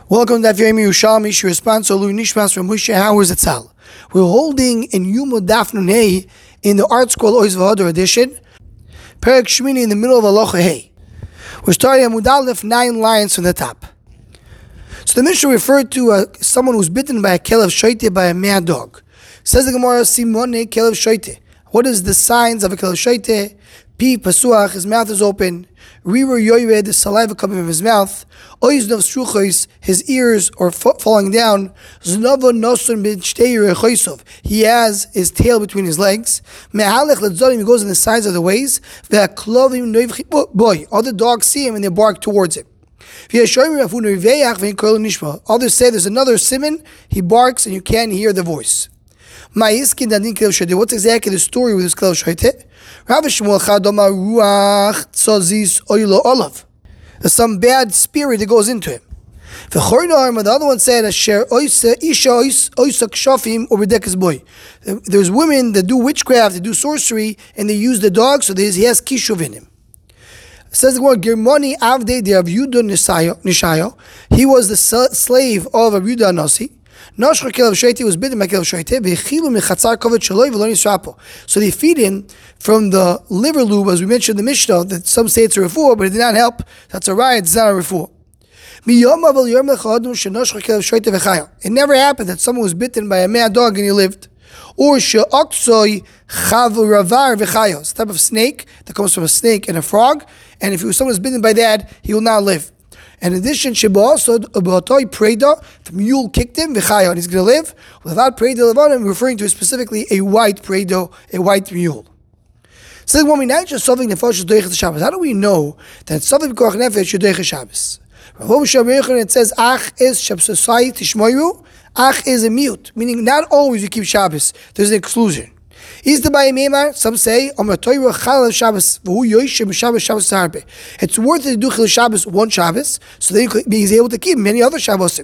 Welcome to Daf Yomi Yerushalmi. She responds to Lui Nishmas from Moshe Howers Etzal. We're holding in Yuma Daf Nun Hey in the Art Scroll Ois V'Hadar edition, Perek Shmini in the middle of Aloha Hey. We're starting at Amud Aleph, 9 lines from the top. So the Mishnah referred to someone who's bitten by a kelev shoite, by a mad dog. Says the Gemara, Simone kelev shoite. What is the signs of a kelev shoite? Pi pasuach, his mouth is open. Riru yoyred, the saliva coming from his mouth. Oiz nov struchois, his ears are falling down. Znova nosun b'shtei rechoisov, he has his tail between his legs. Mehalech ledzorim, he goes in the sides of the ways. Ve'aklovim noivchi boy, other dogs see him and they bark towards him. Others say there's another simon, he barks and you can't hear the voice. What's exactly the story with this kelev shoite? There's some bad spirit that goes into him. The other one said, there's women that do witchcraft, they do sorcery, and they use the dog, so he has kishuv in him. It says the word Germani Avde de Avyuda Nishayo. He was the slave of Avyuda Nasi. Nashcha kelev shoite was bitten by kelev shoite. Vechilu mechatzar kovet shaloi v'lo nisrapo. So they feed him from the liver lube, as we mentioned in the Mishnah, that some say it's a refuah, but it did not help. That's a riot, it's not a refuah. It never happened that someone was bitten by a mad dog and he lived. Or she'oksoi chavuravar v'chayo. It's a type of snake that comes from a snake and a frog, and if someone is bitten by that, he will not live. And in addition, Sheba'asod Abotoi Preda, the mule kicked him, V'chayo, and he's going to live. Without Preda Levanim, referring to specifically a white Preda, a white mule. So when we now just solving the Nefesh Doiches Shabbos, how do we know that solving B'Koach Nefesh Doiches Shabbos? It says, Ach is Shabsosai Tishmoyu, Ach is a mute, meaning not always you keep Shabbos. There's an exclusion. Is the Bayim Emar? Some say, it's worth it to do Chil Shabbos one Shabbos, so then he's able to keep many other Shabbosim.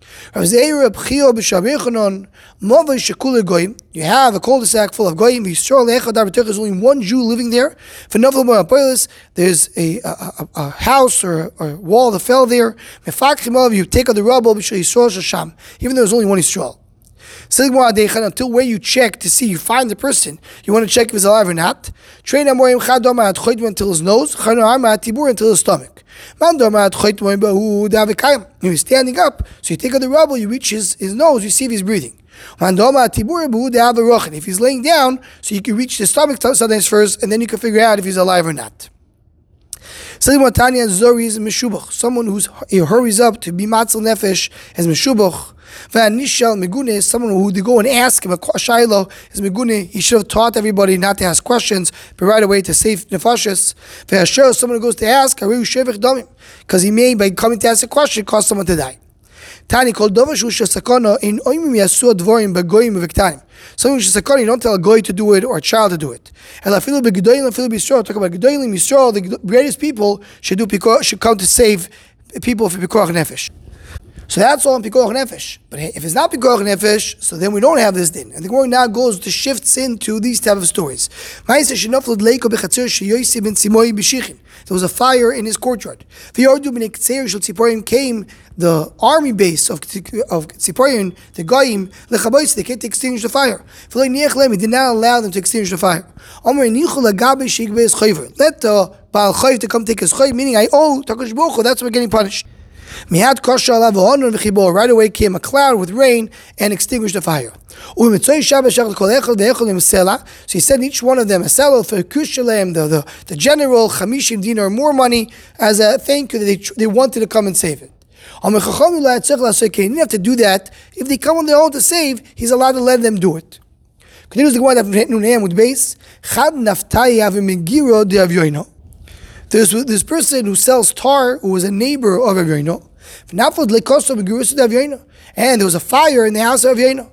You have a cul-de-sac full of goyim. There's only one Jew living there. There's a house or a wall that fell there. You take out the rubble, even though there's only one Yisrael. Until where you check to see, you find the person, you want to check if he's alive or not. Train until his nose, until his stomach. If he's standing up, so you take out the rubble, you reach his nose, you see if he's breathing. If he's laying down, so you can reach the stomach sometimes first, and then you can figure out if he's alive or not. Someone who hurries up to be matzel nefesh as meshubach. Someone who they go and ask him a shaylo is megune. He should have taught everybody not to ask questions, but right away to save nefashis. Someone who goes to ask, because he may, by coming to ask a question, cause someone to die. Tani called dovashu shesakana in oimim yasu dvorim begoyim v'viktanim. Someone who's shesakana, you don't tell a goy to do it or a child to do it. And lafilu begedolim, lafilu b'Yisrael. Talk about gedolim Yisrael. The greatest people should come to save people for pikuach nefesh. So that's all in Pikuach Nefesh. But if it's not Pikuach Nefesh, so then we don't have this din. And the Gemara now goes to shifts into these type of stories. There was a fire in his courtyard. Came the army base of Tziporian, the Goyim, they came to extinguish the fire. He did not allow them to extinguish the fire. Let the Baal Chayv to come take his Chayv, meaning I owe Takash Baruch Hu, that's why we're getting punished. Right away came a cloud with rain and extinguished the fire. So he sent each one of them a seller for Kushalem, the general, Chamishim dinar, more money, as a thank you that they wanted to come and save it. He didn't have to do that. If they come on their own to save, he's allowed to let them do it. Continues the one with base. There's this person who sells tar, who was a neighbor of Avyoino. And there was a fire in the house of Avyoino.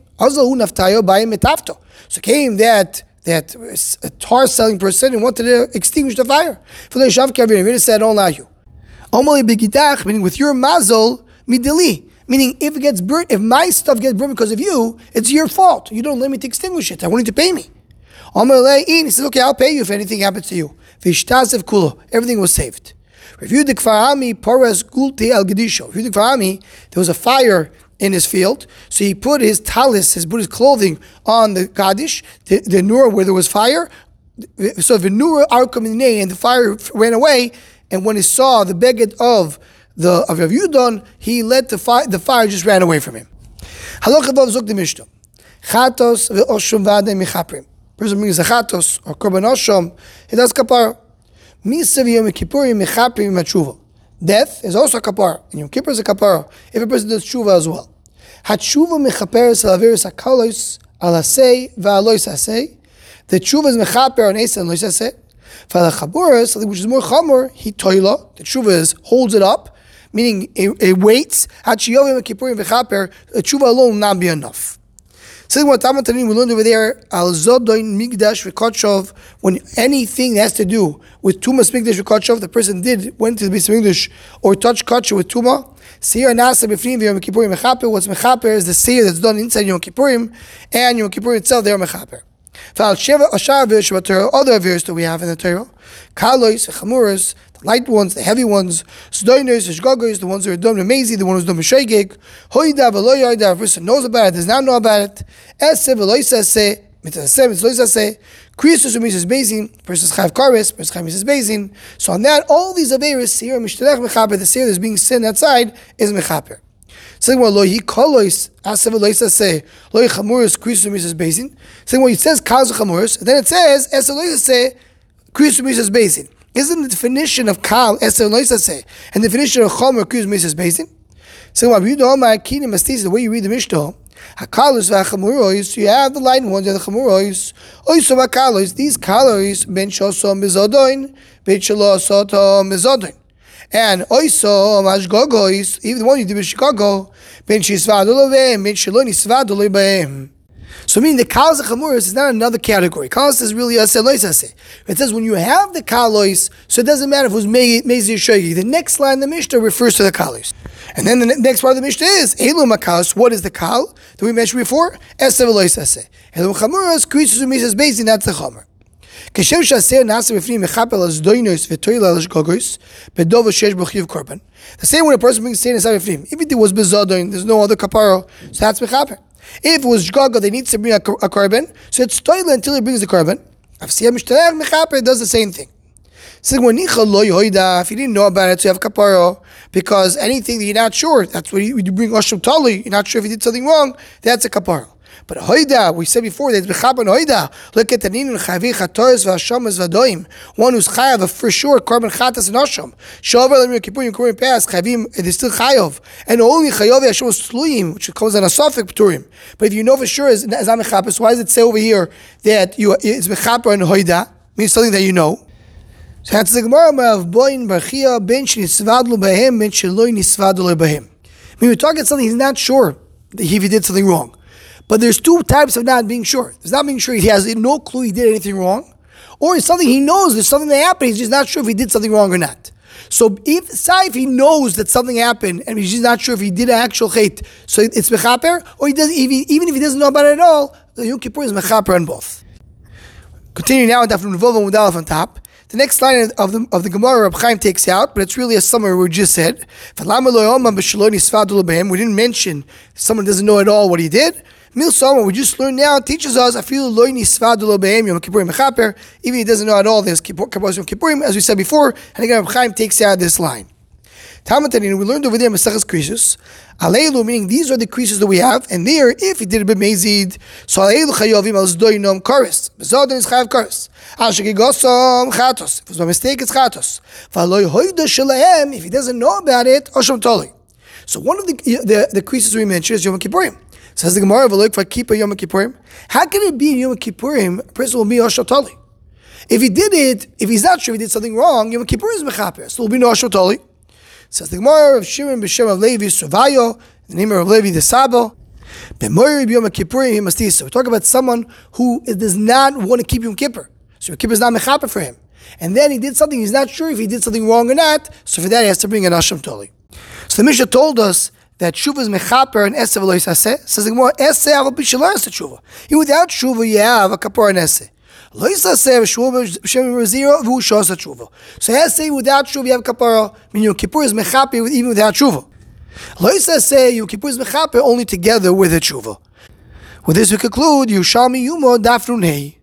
So came that tar selling person and wanted to extinguish the fire. Avyoino said, I don't allow you. Meaning with your mazel, mideli. Meaning if it gets burnt, if my stuff gets burnt because of you, it's your fault. You don't let me to extinguish it. I want you to pay me. He says, okay, I'll pay you if anything happens to you. Everything was saved. Review the Kfarami Poras Gulti Al Gedisho. Review the Kfarami, there was a fire in his field, so he put his talis, put his clothing on the Gadish, the Nur where there was fire. So the Nur Arkum and the fire ran away, and when he saw the beged of Rav Yudon, he let the fire just ran away from him. Halacha Vav Zok the Mishnah. Chatos ve'oshum v'adei michaprim. Person brings a chatos or korban oshum, he does kapara. Misav Yom Kippurim michaprim matshuva. Death is also a kapara, and Yom Kippur is a kapara if a person does tshuva as well. Hatshuva mechaperes al averis hakalos al asei va'alois asei. The tshuva is mechaper on asei and lois asei. Fa'al chaburas, which is more chamor, he toila. The tshuva is holds it up, meaning it waits. Hatshuva Yom Kippurim v'chaper. The tshuva alone will not be enough. So what we learned over there, al zodoin migdash v'kotshov, when anything that has to do with tumas migdash v'kotshov, the person went to the Beis Mikdash or touched kotshov with tuma. Seir nasa b'fnim v'yom kippurim mechaper. What's mechaper is the seir that's done inside Yom Kippurim, and Yom Kippurim itself they are mechaper. Fa'al sheva ashar v'yoshev Torah, other verse that we have in the Torah, kalois v'chamuras, the light ones, the heavy ones, zdoinos v'shgogos, the ones that are done amazing, the ones that are done b'shoigeg, hoida v'lo yoida, a person knows about it, does not know about it, esse v'lo yisaseh, mitzaseh, mitzlo yisaseh, krisus u'mitzas bezin, person's chayav kares, person's chayav mitzas bezin. So on that, all these averis, seir mishterech mechaper, the seir that's being sinned outside, is mechaper. Saying well, lo hi kolois asev lo yisaseh, lo hi chamuras krisus u'mitzas bezin. Saying well, it says kaz chamuras, and then it says esse lo yisaseh, krisus u'mitzas bezin. Isn't the definition of kal eser lo yisaseh and the definition of chomer krisus u'mitzas bezin? So what you know, my kini mastis, the way you read the Mishnah, hakalus v'chamuros, you have the light ones and the chamuros. Oiso v'kalos, these kalos ben shosom mizodoin, ben shelo soto mizodoin. And oiso mashgogois, even the one you did with Chicago, ben shisvadol behem, ben shelo nisvadol behem. So meaning the kalos and chamuros is not another category. Kalos is really a selois aseh. It says when you have the kalos, so it doesn't matter if it was mezir shogi. The next line in the Mishnah refers to the kalos. And then the next part of the Mishnah is Elu Makalos. What is the kal that we mentioned before? Esev Elois Aseh. Elu Chamuras Krisus Umisas Bezin. That's the Chamer. Keshem Shaser Nasa B'Fnim Mechapel As Doinos V'Toila As Gogos Bedov Shesh B'Chiv Korban. The same when a person brings Sein Nasa B'Fnim. If it was Bezodoin, there's no other kaparo, so that's Mechaper. If it was Gaga, they need to bring a korban, so it's Toila until he brings the korban. Avsiyah Mishtarech Mechaper does the same thing. If you didn't know about it, so you have kaparo, because anything that you're not sure, that's what you bring Osham Tali, you're not sure if you did something wrong, that's a kaparo. But hoida, we said before, that b'chaban hoida, look at the ninun chavi chatoris v'ashamas v'adoim, one who's chayav for sure, korban chatas and asham. Shover l'mir kippurim kippurim pass, chavim, it is still chayav, and only chayav yashom sluyim, which comes on a sofik p'turim. But if you know for sure as amechapis, why does it say over here that it's b'chaper and hoida, means something that you know? So that's the Gemara of boin barchia ben shnisvadlu behem ben sheloi nisvadlu behem. I mean, we're talking about something he's not sure if he did something wrong. But there's two types of not being sure. There's not being sure he has no clue he did anything wrong, or it's something he knows there's something that happened, he's just not sure if he did something wrong or not. So if he knows that something happened and he's just not sure if he did an actual chait, so it's mechaper, or even if he doesn't know about it at all, the Yom Kippur is mechaper on both. Continue now with Daf Nuvov and Mudalef on top. The next line of the Gemara Reb Chaim takes out, but it's really a summary we just said. We didn't mention someone doesn't know at all what he did. Mil Salma, we just learned now, teaches us, even if he doesn't know at all, there's Kippurim, as we said before, and again Reb Chaim takes out this line. Talmud, we learned over there Maseches Krisus. Aleilu, meaning these are the creases that we have, and there, if he did a bit mezid, so aleilu chayovim al zdoinom kares. Bezodin is chayav kares. Al shegigosom chatos. If it was by mistake, it's chatos. V'aloi hoida shelahem, if he doesn't know about it, osham toli. So one of the creases we mentioned is Yom Kippurim. Says the Gemara, v'aloi k'vakipa Yom Kippurim. How can it be in Yom Kippurim, a person will be osham toli? If he did it, if he's not sure if he did something wrong, Yom Kippur is mechaper, so there will be no osham toli. Says the Gemara of Shimon b'Shem of Levi Suvayo, the name of Levi the Sabo. B'moyer b'Yom Kippurim he must so we talk about someone who does not want to keep Yom Kippur, so Yom Kippur is not mechaper for him, and then he did something he's not sure if he did something wrong or not. So for that he has to bring an asham toli. So the Mishnah told us that Shuva is mechaper and Eseh v'lo yisaseh. Says the Gemara, Eseh aval b'shelo Eseh Shuva. Even without Shuva you have a kapor and Eseh. So let's say without tshuva you have kapara, meaning Yom Kippur is mechaper even without tshuva. Let's say Yom Kippur is mechaper only together with a tshuva. With this we conclude Yerushalmi Yuma Daf Nun Hey.